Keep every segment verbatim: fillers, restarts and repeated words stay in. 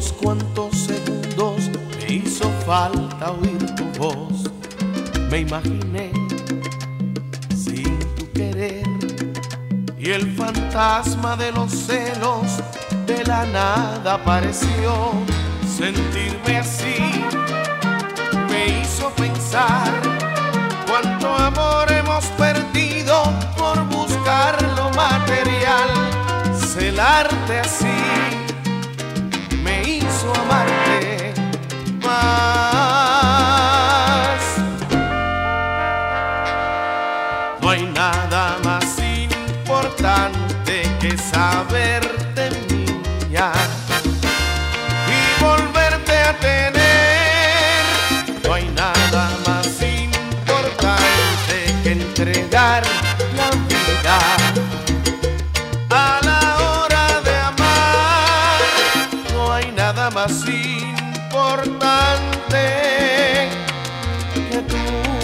unos cuantos segundos me hizo falta oír tu voz. Me imaginé sin tu querer y el fantasma de los celos de la nada apareció. Sentirme así me hizo pensar cuánto amor hemos perdido por buscar lo material. Celarte así me hizo amarte más. No hay nada más importante que saberte mía y volverte a tener. No hay nada más importante que entregar la vida a la hora de amar. No hay nada más importante que tú.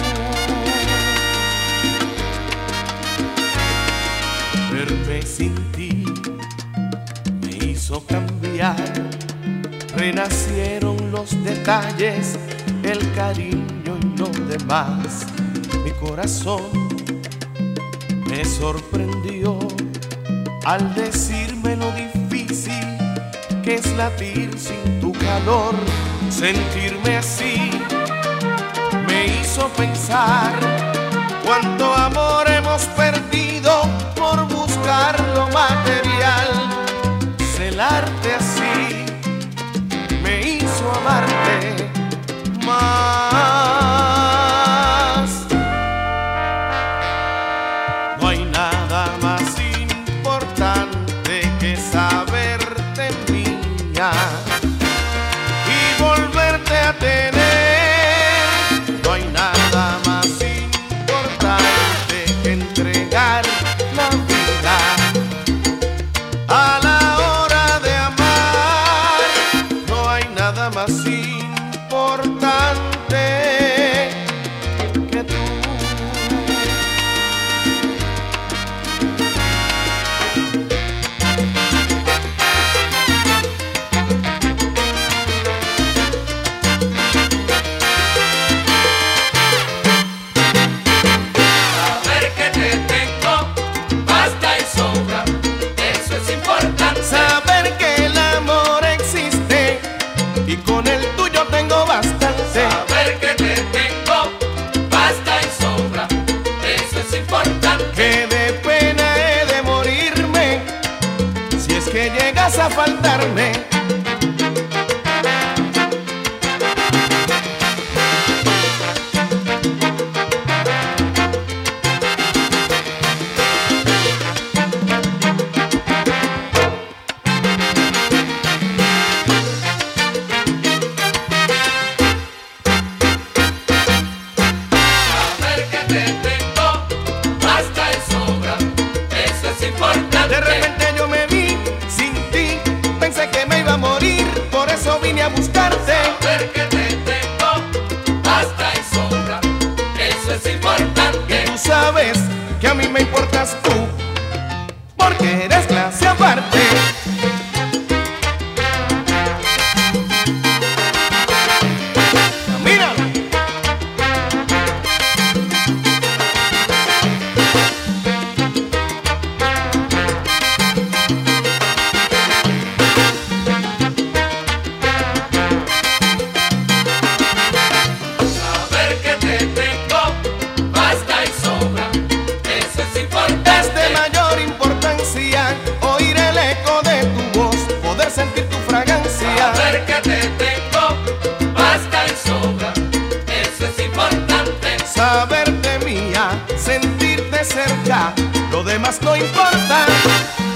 Verme sin ti me hizo cambiar. Renacieron los detalles, el cariño y lo demás. Mi corazón me sorprendió al decirme lo difícil que es latir sin tu calor. Sentirme así me hizo pensar cuánto amor hemos perdido por buscar lo material. Celarte así me hizo amarte más. No hay nada más importante que saberte mía y volverte a tener. No hay nada más importante que entregar la vida a la hora de amar. No hay nada más importante que tú. Saber que te tengo basta y sobra, eso es importante. Saber que el amor existe y con el tuyo tengo bastante. Saber que te tengo basta y sobra, eso es importante. Que de pena he de morirme si es que llegas a faltarme. Saber que te tengo basta y sobra, eso es importante. De repente yo me vi sin ti, pensé que me iba a morir, por eso vine a buscarte. Saber que te tengo basta y sobra, eso es importante. Tú sabes que a mí me importas tú, porque eres clase aparte. Mira. Saber que te tengo basta y sobra, eso es importante. Es de mayor importancia oír el eco de tu voz, poder sentir tu fragancia. Saber que te tengo basta y sobra, eso es importante. Saberte mía, sentirte cerca, lo demás no importa.